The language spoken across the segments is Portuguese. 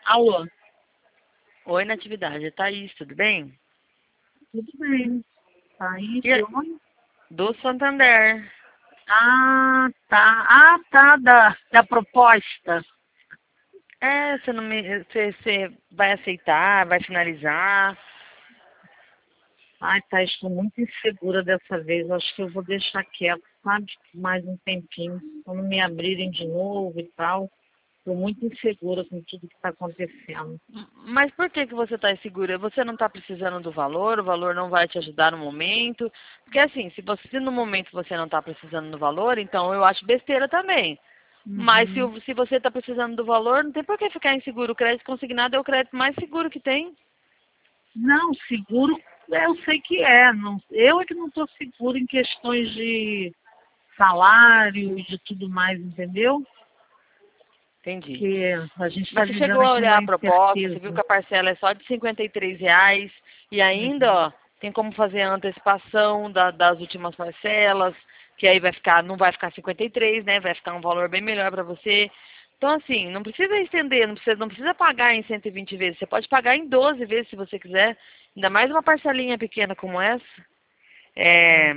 Alô, Oi, Natividade, é Thaís, tudo bem? tudo bem? Aí, E de a- onde? do Santander. Ah, tá. Ah, tá, da proposta. Você não me, você vai aceitar, vai finalizar? Ai, tá, estou muito insegura dessa vez. Acho que eu vou deixar quieto, sabe? Mais um tempinho. Quando me abrirem de novo e tal. Estou muito insegura com tudo que está acontecendo. Mas por que que você está insegura? Você não está precisando do valor, o valor não vai te ajudar no momento? Porque assim, se no momento você não está precisando do valor, então eu acho besteira também. Mas Uhum. se você está precisando do valor, não tem por que ficar inseguro. O crédito consignado é o crédito mais seguro que tem. Não, seguro, eu sei que é. Não, eu é que não estou segura em questões de salário e de tudo mais, entendeu? Entendi. Que a gente está Mas você vivendo chegou a aqui olhar uma a proposta, você viu que incerteza. a parcela é só de R$ 53 e ainda, Uhum. ó, tem como fazer a antecipação das últimas parcelas, que aí vai ficar, não vai ficar 53, né? Vai ficar um valor bem melhor para você. Então, assim, não precisa estender, não precisa pagar em 120 vezes. Você pode pagar em 12 vezes se você quiser. Ainda mais uma parcelinha pequena como essa. É,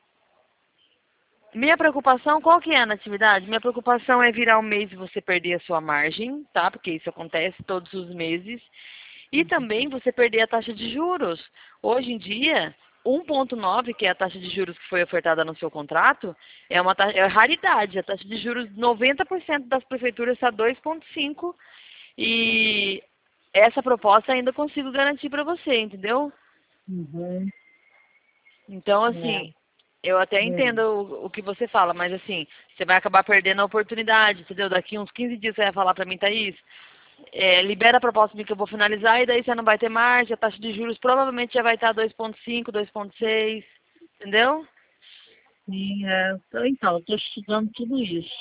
minha preocupação, qual que é na atividade? Minha preocupação é virar um mês e você perder a sua margem, tá? Porque isso acontece todos os meses. E também você perder a taxa de juros. Hoje em dia, 1,9, que é a taxa de juros que foi ofertada no seu contrato, é raridade. A taxa de juros, 90% das prefeituras está 2,5. E essa proposta ainda consigo garantir para você, entendeu? Uhum. Então, É, assim, eu até é. entendo o que você fala, mas assim, você vai acabar perdendo a oportunidade, entendeu? Daqui uns 15 dias você vai falar pra mim, Thaís, libera a proposta de que eu vou finalizar e daí você não vai ter margem, a taxa de juros provavelmente já vai estar 2,5, 2,6, entendeu? Sim, então, eu estou estudando tudo isso.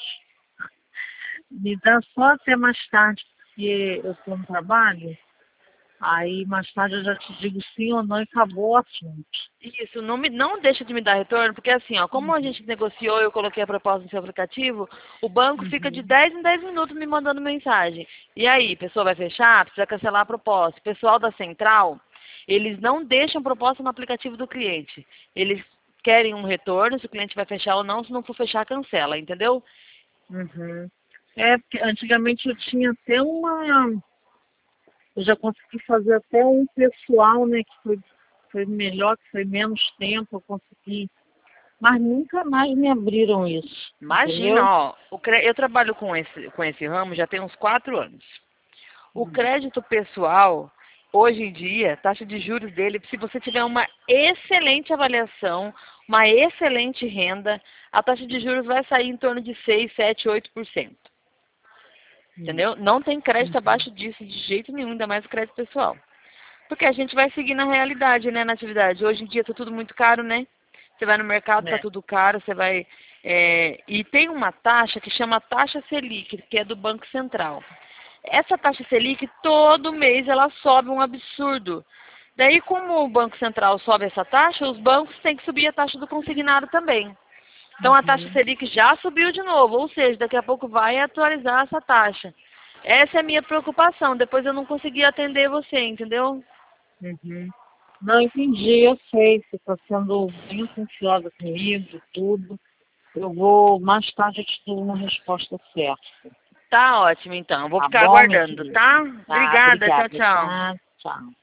Me dá só até mais tarde, porque eu estou no trabalho. Aí mais tarde eu já te digo sim ou não e acabou o assunto. Isso, não deixa de me dar retorno, porque assim, ó, como a gente negociou, eu coloquei a proposta no seu aplicativo, o banco fica de Uhum. 10 em 10 minutos me mandando mensagem. E aí, pessoa vai fechar? Precisa cancelar a proposta. O pessoal da central, eles não deixam proposta no aplicativo do cliente. Eles querem um retorno, se o cliente vai fechar ou não, se não for fechar, cancela, entendeu? Uhum. É, porque antigamente eu tinha até uma. Eu já consegui fazer até um pessoal, né, que foi melhor, que foi menos tempo, eu consegui. Mas nunca mais me abriram isso, Imagina, entendeu? ó, eu trabalho com esse ramo já tem uns 4 anos. O crédito pessoal, hoje em dia, taxa de juros dele, se você tiver uma excelente avaliação, uma excelente renda, a taxa de juros vai sair em torno de 6, 7, 8%. Uhum. Entendeu? Não tem crédito Uhum. abaixo disso de jeito nenhum, ainda mais o crédito pessoal. Porque a gente vai seguir na realidade, né, na atividade. Hoje em dia tá tudo muito caro, né? Você vai no mercado, tá É. tudo caro, você vai. E tem uma taxa que chama taxa Selic, que é do Banco Central. Essa taxa Selic, todo mês ela sobe um absurdo. Daí, como o Banco Central sobe essa taxa, os bancos têm que subir a taxa do consignado também. Então, a taxa Uhum. Selic já subiu de novo, ou seja, daqui a pouco vai atualizar essa taxa. Essa é a minha preocupação. Depois eu não consegui atender você, entendeu? Uhum. Não entendi, eu sei, você está sendo bem atenciosa comigo, e tudo. Eu vou, mais tarde eu te dou uma resposta certa. Tá ótimo, então. Vou Tá ficar bom, minha aguardando, querida? tá? Tá, Obrigada. Tchau, obrigada, tchau. tá? Tchau.